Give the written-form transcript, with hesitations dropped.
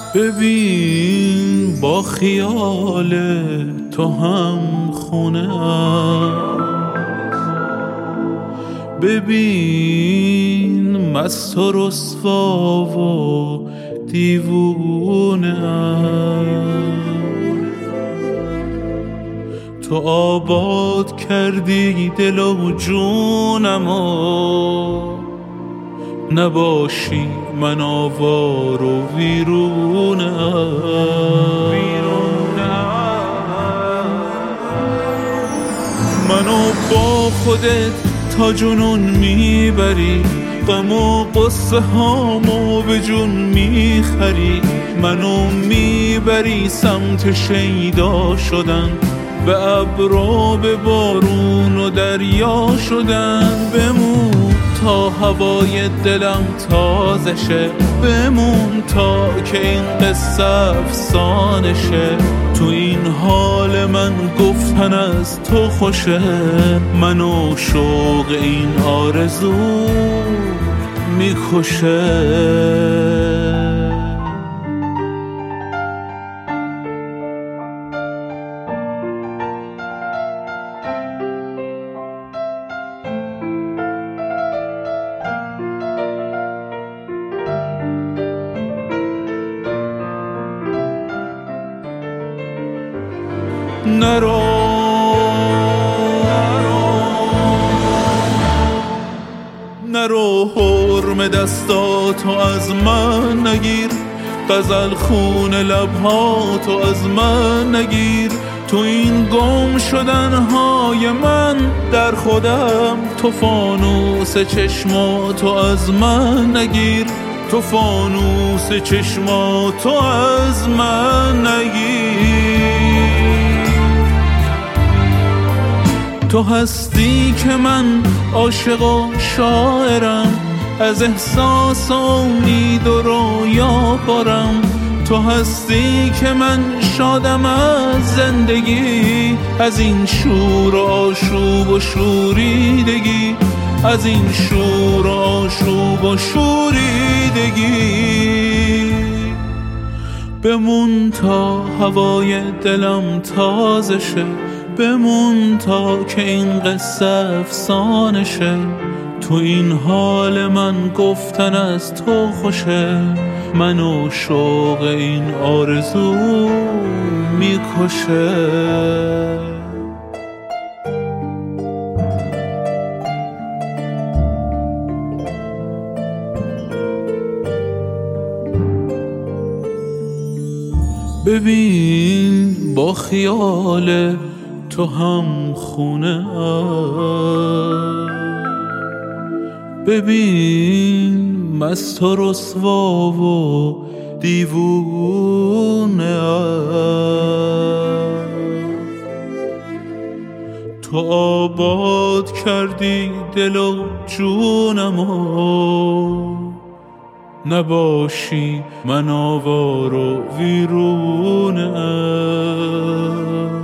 ببین با خیال تو هم خونه‌ام، ببین مست و رسوا و دیوونه‌ام. تو آباد کردی دل و جونمو، نباشی من آوار و ویرونه‌ام. منو با خودت تا جنون میبری، غم و قصه هامو به جون میخری. منو میبری سمت شیدا شدن، به ابر و به بارون و دریا شدن. بمون تا هوای دلم تازه شه، بمون تا که این قصه افسانه شه. تو این حال من گفتن از تو خوشه، منو شوق این آرزو میکشه. نرو حرم دستاتو از من نگیر، غزل خون لبهاتو از من نگیر. تو این گم شدنهای من در خودم، تو فانوس چشماتو از من نگیر، تو فانوس چشماتو از من نگیر. تو هستی که من عاشق و شاعرم، از احساس و امید و رویا پرم. تو هستی که من شادم از زندگی، از این شور و آشوب و شوریدگی، از این شور و آشوب و شوریدگی. بمون تا هوای دلم تازه شه، بمون تا که این قصه افسانه شه. تو این حال من گفتن از تو خوشه، منو شوق این آرزو میکشه. ببین با خیال تو هم خونه‌ام، ببین مست و رسوا و دیوونه‌ام. تو آباد کردی دل و جونمو، نباشی من آوار و ویرونه‌ام.